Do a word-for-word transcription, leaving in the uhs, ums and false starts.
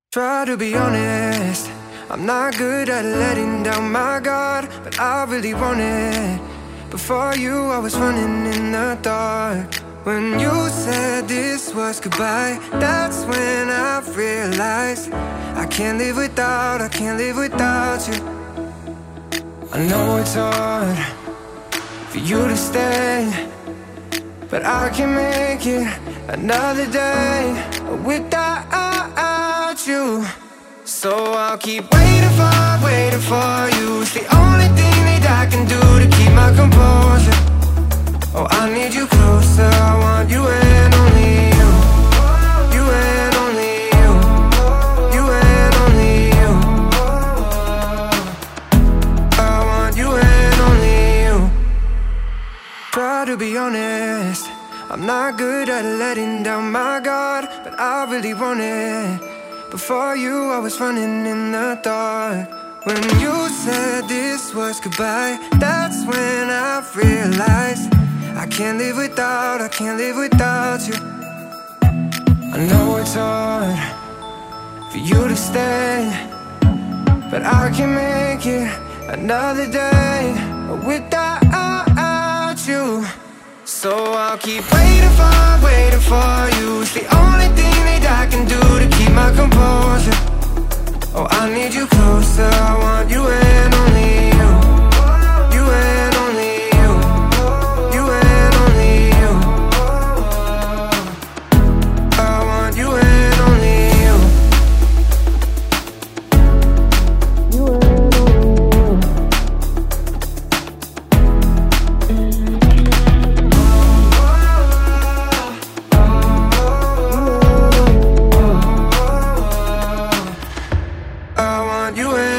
Try to be honest, I'm not good at letting down my guard, but I really want it. Before you, I was running in the dark. When you said this was goodbye, that's when I realized I can't live without, I can't live without you. I know it's hard for you to stay, but I can make it another day without you. So I'll keep waiting for, waiting for you. It's the only thing that I can do to keep my composure. Oh, I need you closer, I want you and only you. You and only you. You and only you. I want you and only you. Try to be honest, I'm not good at letting down my guard, but I really want it. Before you, I was running in the dark. When you said this was goodbye, that's when I realized I can't live without, I can't live without you. I know it's hard for you to stay, but I can make it another day without you. So I'll keep waiting for, waiting for you. It's the only thing that I can do to keep my composure. Oh, I need you closer, I want you and only you. You and only you. You and only you. I want you and only you. You and only you. You